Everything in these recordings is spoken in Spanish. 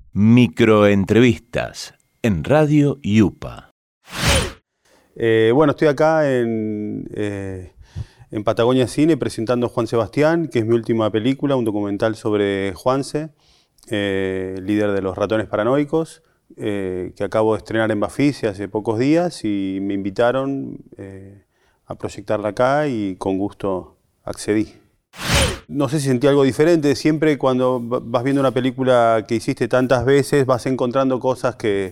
Microentrevistas en Radio Yupa. Bueno, estoy acá en Patagonia Cine presentando Juan Sebastián, que es mi última película, un documental sobre Juanse, líder de los ratones paranoicos, que acabo de estrenar en Bafisi hace pocos días y me invitaron a proyectarla acá y con gusto accedí. No sé si sentí algo diferente. Siempre cuando vas viendo una película que hiciste tantas veces vas encontrando cosas que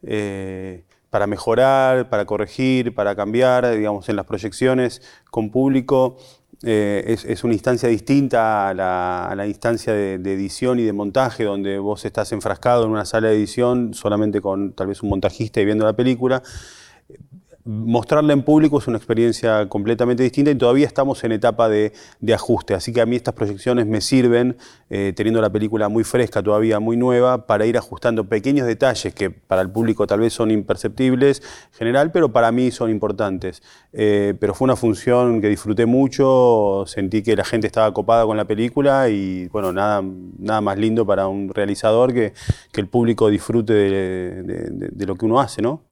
para mejorar, para corregir, para cambiar, digamos, en las proyecciones con público. Es una instancia distinta a la instancia de edición y de montaje, donde vos estás enfrascado en una sala de edición solamente con tal vez un montajista y viendo la película. Mostrarla en público es una experiencia completamente distinta y todavía estamos en etapa de ajuste, así que a mí estas proyecciones me sirven, teniendo la película muy fresca, todavía muy nueva, para ir ajustando pequeños detalles que para el público tal vez son imperceptibles en general, pero para mí son importantes. Pero fue una función que disfruté mucho, sentí que la gente estaba copada con la película y bueno, nada más lindo para un realizador que el público disfrute de lo que uno hace, ¿no?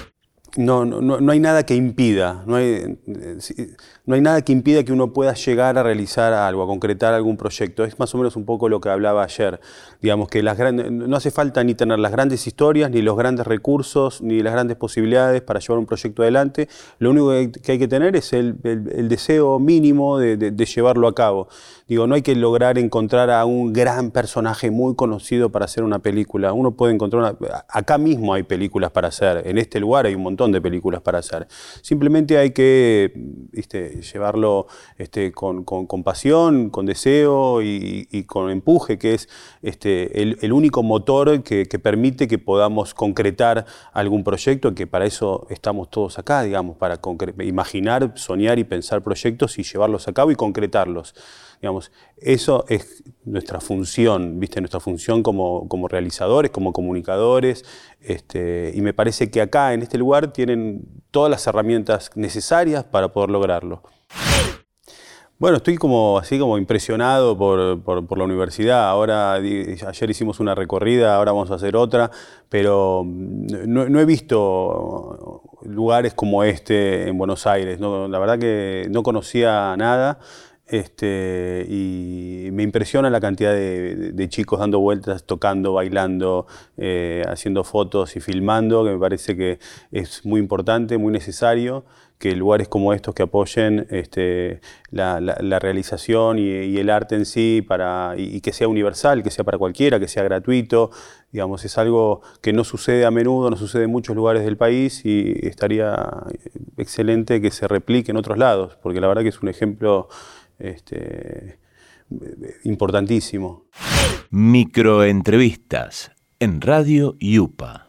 No hay nada que impida, no hay nada que impida que uno pueda llegar a realizar algo, a concretar algún proyecto. Es más o menos un poco lo que hablaba ayer. Digamos que no hace falta ni tener las grandes historias, ni los grandes recursos, ni las grandes posibilidades para llevar un proyecto adelante. Lo único que hay que tener es el deseo mínimo de llevarlo a cabo. Digo, no hay que lograr encontrar a un gran personaje muy conocido para hacer una película. Uno puede encontrar acá mismo hay películas para hacer, en este lugar hay un montón de películas para hacer. Simplemente hay que llevarlo con pasión, con deseo y con empuje, que es el único motor que permite que podamos concretar algún proyecto, que para eso estamos todos acá, digamos, para imaginar, soñar y pensar proyectos y llevarlos a cabo y concretarlos. Digamos, eso es nuestra función, ¿viste? Nuestra función como realizadores, como comunicadores, y me parece que acá, en este lugar, tienen todas las herramientas necesarias para poder lograrlo. Bueno, estoy así como impresionado por la universidad. Ayer hicimos una recorrida, ahora vamos a hacer otra, pero no he visto lugares como este en Buenos Aires. No, la verdad que no conocía nada. Y me impresiona la cantidad de chicos dando vueltas, tocando, bailando, haciendo fotos y filmando, que me parece que es muy importante, muy necesario que lugares como estos que apoyen la realización y el arte en sí y que sea universal, que sea para cualquiera, que sea gratuito. Digamos, es algo que no sucede a menudo, no sucede en muchos lugares del país y estaría excelente que se replique en otros lados, porque la verdad que es un ejemplo importantísimo. Microentrevistas en Radio Yupa.